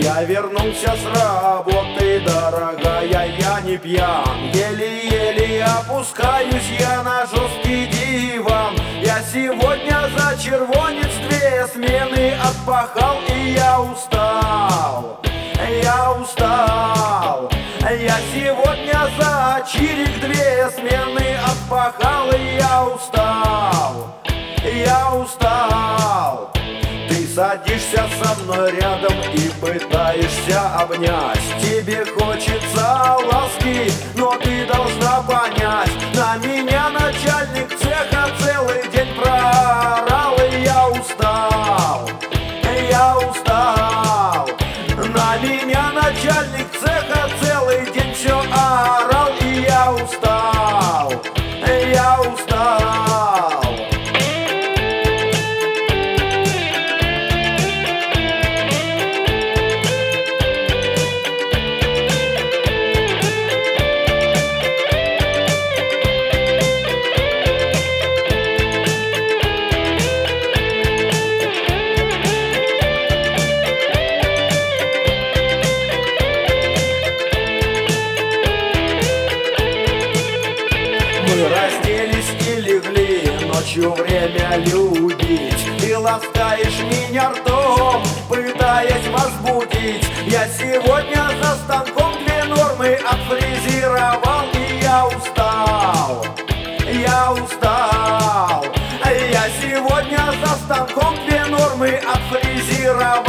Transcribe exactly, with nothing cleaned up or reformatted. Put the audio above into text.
Я вернулся с работы, дорогая, я не пьян. Еле-еле опускаюсь я на жесткий диван. Я сегодня за червонец две смены отпахал, и я устал, я устал. Я сегодня за чирик две смены отпахал, и я устал, я устал. Ты садишься со мной рядом и пытаешься обнять. Тебе хочется ласки, но ты должна понять, на меня начальник цеха целый день проорал, и я устал, я устал. На меня начальник цеха целый день все орал, и я устал, я устал. Мы разделись и легли ночью время любить. Ты ласкаешь меня ртом, пытаясь возбудить. Я сегодня за станком две нормы отфрезеровал, и я устал, я устал. Я сегодня за станком две нормы отфрезеровал,